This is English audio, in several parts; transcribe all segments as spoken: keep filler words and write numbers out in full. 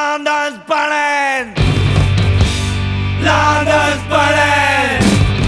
London's burning! London's burning!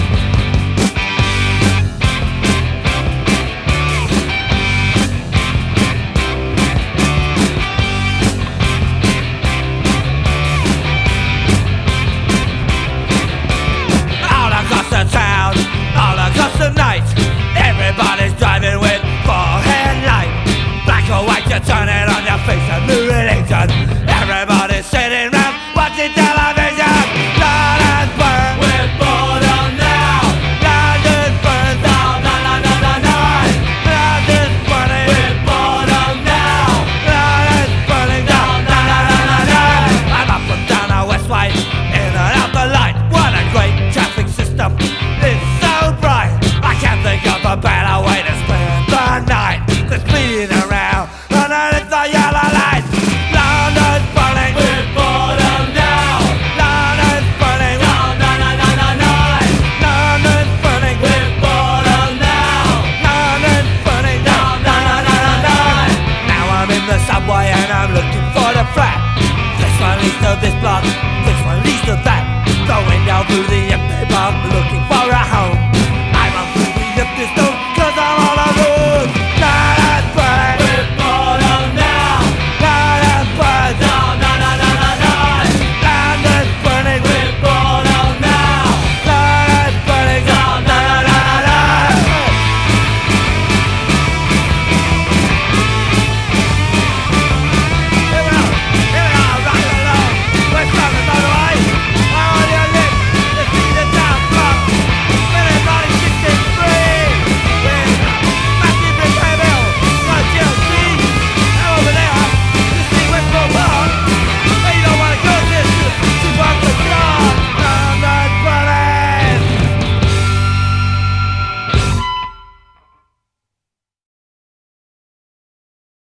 All across the town, all across the night, everybody's driving with forehead light. Black or white, you turn it on your face, a new religion. Everybody's sitting round watching television. London's burn, we're boredom now. London's burn, down, na na na na na. London's burning, we're boredom now. London's burning down, na na na na na. I'm up and down the Westway, in and out the light. What a great traffic system, it's so bright. I can't think of a better way to spend the night than speeding around underneath the yellow light. London's burning, we're boredom now. London's burning, down, na na na na na. London's burning, we're boredom now. London's burning down, na na na na na. Now I'm in the subway and I'm looking for the flat. This one leads to this block, this one leads to that. Going down through the empty pub, looking for